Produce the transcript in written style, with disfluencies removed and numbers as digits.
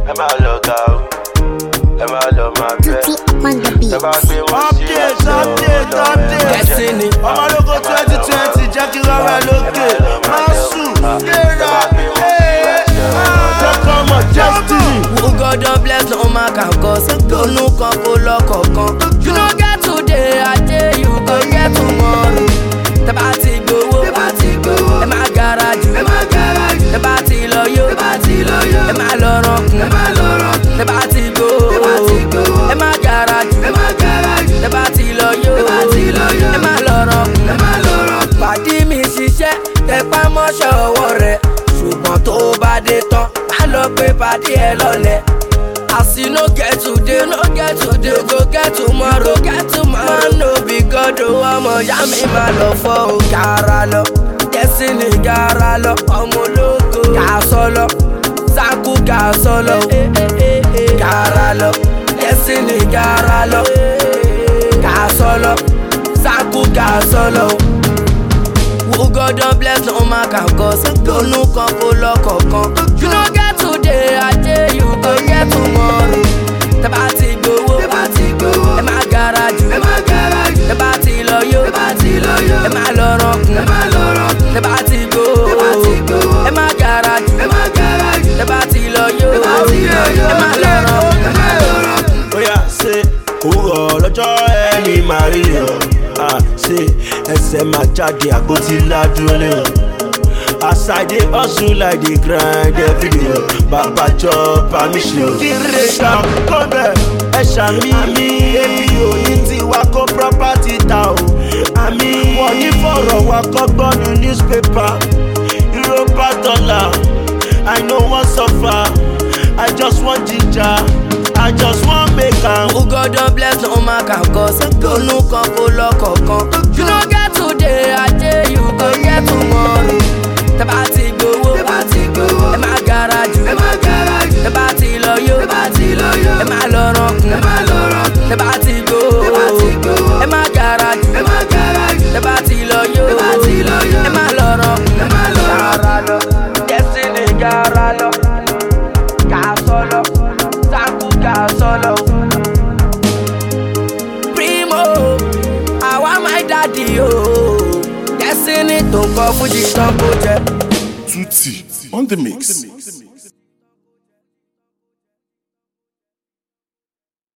ẹ máa lọ ga o, ẹ máa lọ máa bẹ́. Ẹ bá gbé wọn sí update. Destiny. Ọmọlógo 2020 jẹ́ kí rọrẹ́ lókè. Máa sùn, léra, Jọ́kọ́mọ̀ Destiny. Who God don bless no man can cause. Lónú kan kó lọ́kọ̀ọ̀kan. You no get today, ajé you go get tomorrow. Tẹ́ bá ti gbowó, ẹ má gara jù. Tẹ́ bá ti lọ yó, ẹ má lọ rọ̀kùn. Tẹ́ bá ti gbowó, ẹ má gara jù. Tẹ́ bá ti lọ yó, ẹ má lọ rọ̀kùn. Pàdí mi ṣiṣẹ́, tẹpá mọ́ṣẹ́ ọwọ́ rẹ̀. Ṣùgbọ́n tó bá dé tán, má lọ pé pàdí ẹ lọ́lẹ̀. As you no get today, go get tomorrow. Man no be God, oh, ọmọ ya mi ma lọ fọ́ o. Gara lọ, Destiny gara lọ, ọmọ ológo. Gà sọlọ, Zaku gà sọlọ. Gara lọ, Destiny gara lọ. Gà sọlọ, Zaku gà sọlọ. Who God don bless no man can cause. Lónú kan kó lọ́kọ̀ọ̀kan. You no get today, ajé you go get tomorrow. Tẹ́ bá ti gbowó, ẹ má gara jù. Tẹ́ bá ti lọ yó, ẹ má lọ rọ̀kùn. Tẹ́ bá ti gbowó, ẹ má gara jù. Tẹ́ bá ti lọ yó, ẹ má lọ rọ̀kùn. Oya ṣe òwúrọ̀ lọ́jọ́ ẹni máa rí o. Ṣe ẹsẹ̀ máa jáde àpótí ládùúró lé o. As I dey hustle like dey grind every day o. Bàbá jọ permission. Kíre ṣá kọ́bẹ̀ ẹ ṣàmì mi. Èmi ò ní tiwa kó property ta o. Àmì wọ́n ní fọ̀rọ̀ wa kọ́ gbọ́nu newspaper. Europa dollar, I no wan suffer. I just want ginger. I just want make am. Who God don bless no man can cause. Lónú kan kó lọ́kọ̀ọ̀kan. You no get today, ajé you go get tomorrow. Tẹ́ bá ti gbowó, ẹ má gara jù. Tẹ́ bá ti lọ yó, ẹ má lọ rọ̀kùn. Tẹ́ bá ti gbowó, ẹ má gara jù. Tẹ́ bá ti lọ yó, ẹ má lọ rọ̀kùn. Gara lọ, Destiny gara lọ. Gà sọlọ, Zaku gà sọlọ. Primo, àwa my daddy o. Destiny tó ń kọ fújì tán kó jẹ. Tutti on the mix.